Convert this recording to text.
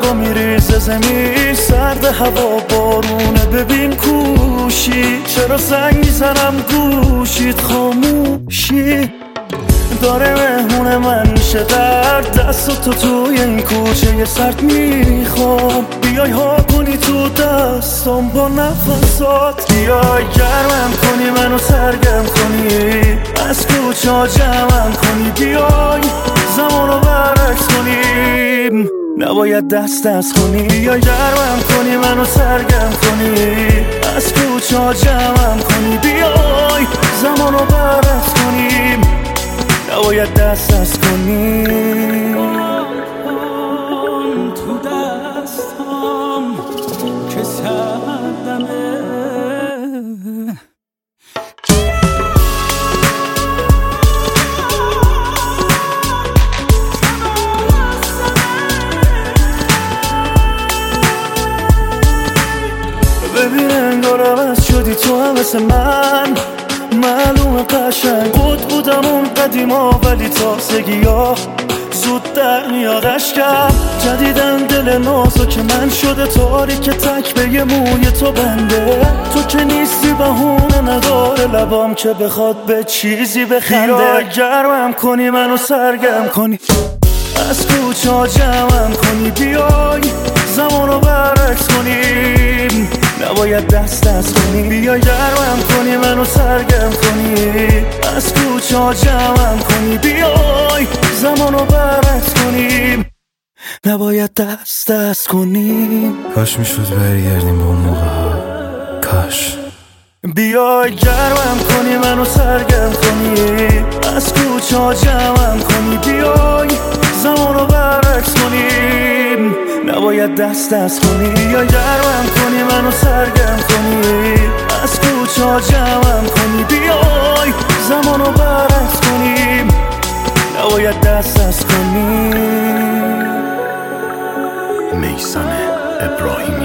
برقا میریزه زمین، سرد هوا بارونه ببین کوشی، چرا زنگ میزنم گوشید خاموشی. داره مهمون من میشه در دست تو توی این کوچه یه سرد میخوام، بیای ها کنی تو دستم با نفسات، بیای گرمم کنی منو سرگرم کنی، از کوچه ها جمعم کنی، بیای زمانو برعکس کنیم، نباید دست کنی، یا گرمم کنی منو سرگرم کنی، از کوچه ها جمعم کنی، بیای زمانو برعکس کنیم، نباید دست کنی. تو دستم که سردمه، ببین انگار عوض شدی تو هم مثل من، معلومه قشنگ بودم اون قدیما، ولی تازگی ها زود در میاد اشکم، جدیدن دل نازو که من شده تاریک، تک به یه موی تو بنده، تو که نیستی بهونه نداره لبام که بخواد به چیزی بخنده، بیا گرمم کنی منو سرگرم کنی، از کوچه ها جمعم کنی، بیای زمانو برعکس کنیم، نباید دست کنی، بیا گرمم کنی منو سرگرم کنی، از کوچه ها جمعم کنی، بیای زمانو برعکس کنیم، نباید دست کنیم. کاش میشد برگردیم به اون موقع ها، کاش. بیای گرمم کنی منو سرگرم کنی، از کوچه ها جمعم کنی، بیای زمانو برعکس کنیم، نباید دست کنی، یا گرمم کنی منو سرگرم کنی، از کوچه ها جمعم کنی، بیای زمانو برعکس کنیم، نباید دست کنی. میثم ابراهیمی